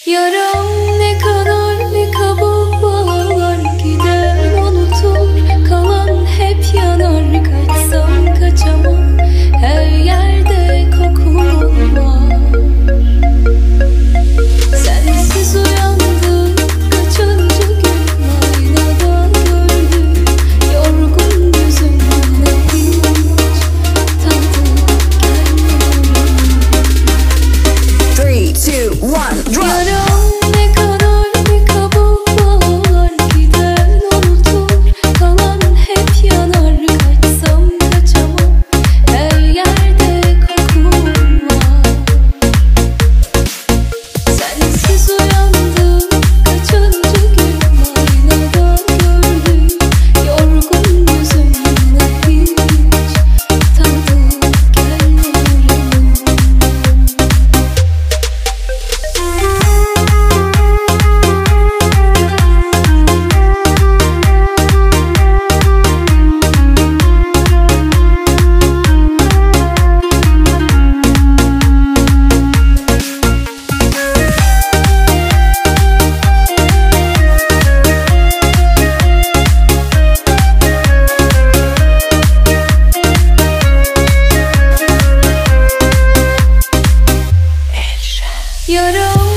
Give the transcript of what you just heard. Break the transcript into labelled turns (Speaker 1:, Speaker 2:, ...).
Speaker 1: Yaram ne kadar ne kabuk bağlar, gider unutur, kalan hep yanar. Kaçsam kaçamam, her yerde kokun var. Sensiz uyandım, kaçıncı gün aynadan gördüm. Yorgun gözümle hiç tadı gelmiyor.
Speaker 2: 3, 2, 1, drop.
Speaker 1: Yaram ne kadar ne kabuk bağlar, gider unutur, kalan hep yanar. Kaçsam kaçamam, her yerde kokun var. Sensiz uyandım, kaçıncı gün aynadan gördüm. Yorgun gözümle hiç tadı gelmiyor. Yaram